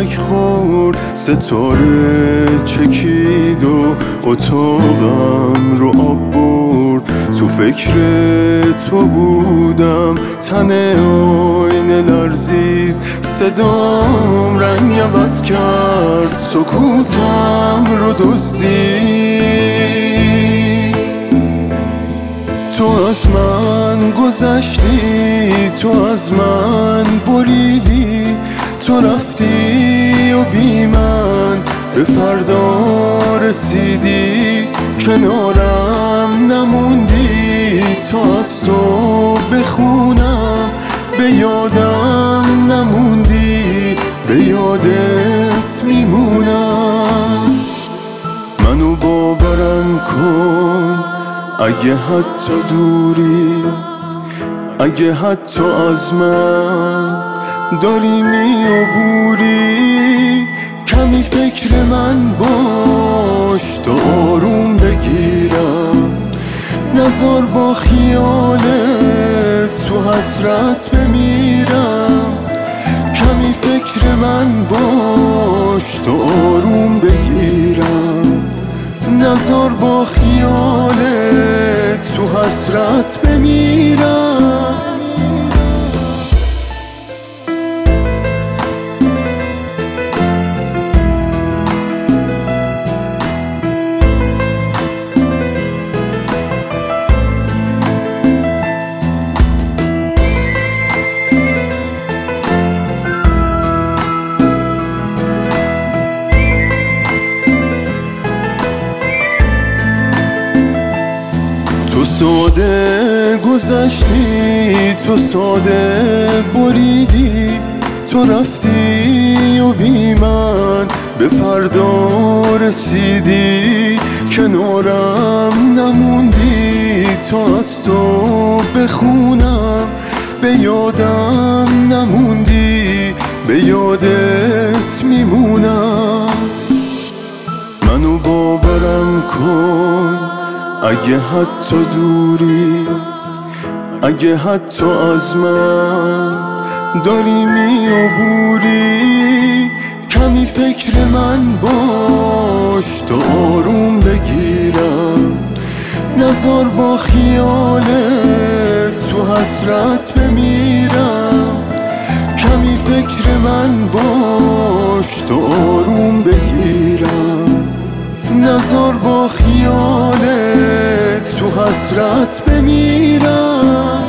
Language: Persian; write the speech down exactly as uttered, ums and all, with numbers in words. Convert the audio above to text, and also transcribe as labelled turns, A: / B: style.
A: فلک خورد، ستاره چکید و اتاقم رو آب برد. تو فکر تو بودم، تن آینه لرزید، صدام رنگ عوض کرد، سکوتم رو دزدید. تو از من گذشتی، تو از من بریدی، تو رفتی و بی من به فردا رسیدی. کنارم نموندی تا از تو بخونم، به یادم نموندی، به یادت میمونم. منو باورم کن اگه حتی دوری، اگه حتی از من داری میعبوری. کمی فکر من باش تا آروم بگیرم، نذار با خیالت تو حسرت بمیرم. کمی فکر من باش تا آروم بگیرم، نذار با خیالت تو حسرت بمیرم. تو ساده گذشتی، تو ساده بریدی، تو رفتی و بی من به فردا رسیدی. کنارم نموندی تا از تو بخونم، به یادم نموندی، به یادت میمونم. منو باورم کن اگه حتی دوری، اگه حتی از من داری میعبوری. کمی فکر من باش تا آروم بگیرم، نذار با خیالت تو حسرت بمیرم. کمی فکر من باش تا آروم بگیرم، نذار با خیالت تو حسرت بمیرم.